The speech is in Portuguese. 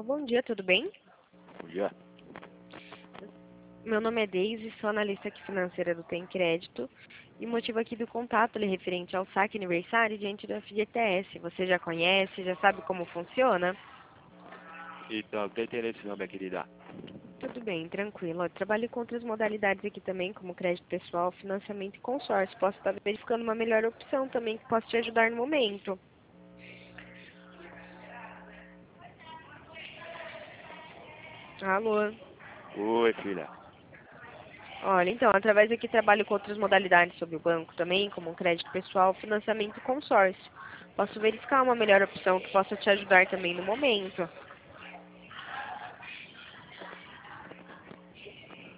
Bom dia, tudo bem? Bom dia. Meu nome é Deise, sou analista aqui financeira do Tem Crédito e o motivo aqui do contato é referente ao saque aniversário diante do FGTS. Você já conhece, já sabe como funciona? Então, tem interesse não, minha querida? Tudo bem, tranquilo. Eu trabalho com outras modalidades aqui também, como crédito pessoal, financiamento e consórcio. Posso estar verificando uma melhor opção também que possa te ajudar no momento. Alô? Oi, filha. Olha, então, através aqui trabalho com outras modalidades sobre o banco também, como crédito pessoal, financiamento e consórcio. Posso verificar uma melhor opção que possa te ajudar também no momento.